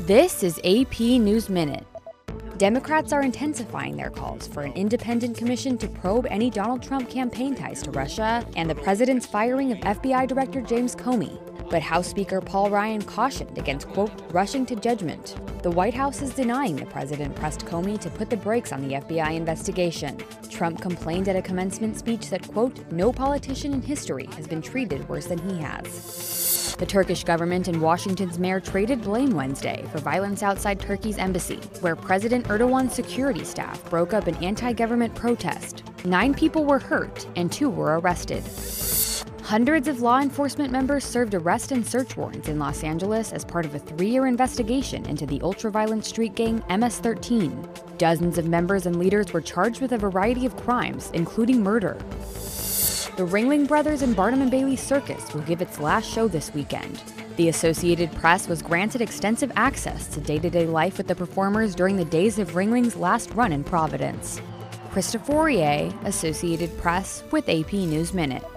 This is AP News Minute. Democrats are intensifying their calls for an independent commission to probe any Donald Trump campaign ties to Russia and the president's firing of FBI Director James Comey. But House Speaker Paul Ryan cautioned against, quote, rushing to judgment. The White House is denying the president pressed Comey to put the brakes on the FBI investigation. Trump complained at a commencement speech that, quote, no politician in history has been treated worse than he has. The Turkish government and Washington's mayor traded blame Wednesday for violence outside Turkey's embassy, where President Erdogan's security staff broke up an anti-government protest. 9 people were hurt and 2 were arrested. Hundreds of law enforcement members served arrest and search warrants in Los Angeles as part of a 3-year investigation into the ultra-violent street gang MS-13. Dozens of members and leaders were charged with a variety of crimes, including murder. The Ringling Brothers and Barnum & Bailey Circus will give its last show this weekend. The Associated Press was granted extensive access to day-to-day life with the performers during the days of Ringling's last run in Providence. Christopher Aurier, Associated Press, with AP News Minute.